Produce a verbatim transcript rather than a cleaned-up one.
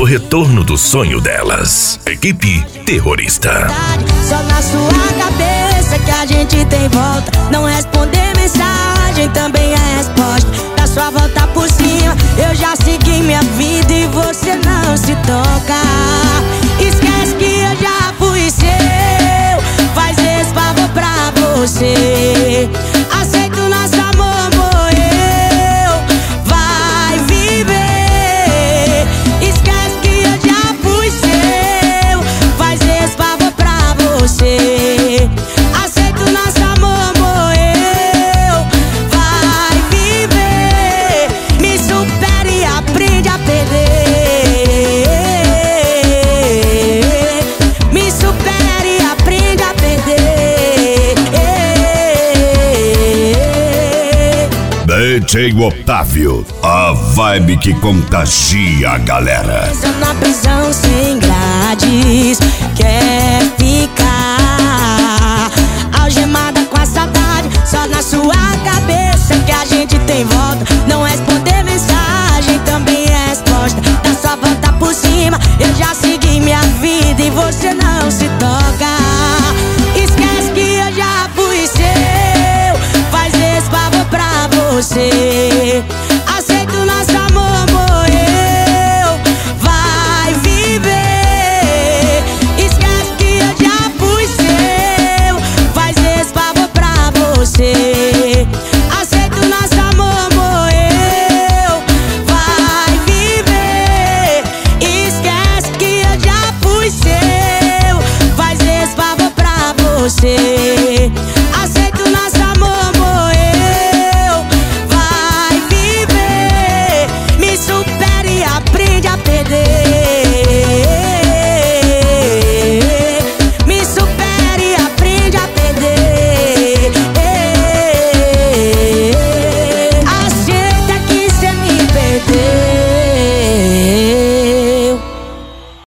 retorno do sonho delas. Equipe Terrorista. Só na sua cabeça que a gente tem volta. Não responder mensagem também é resposta. Dá sua volta por cima, eu já segui minha vida e você não se toca. Esquece que eu já fui seu. Faz esse favor pra você. Aceita o nosso amor, morreu. Vai viver. Esquece que eu já fui seu. Faz esse favor pra você. Aceita o nosso amor, morreu. Vai viver. Me supera e aprende a perder. Me supera e aprende a perder. D J Otávio, a vibe que contagia a galera. Na prisão sem grades, quer ficar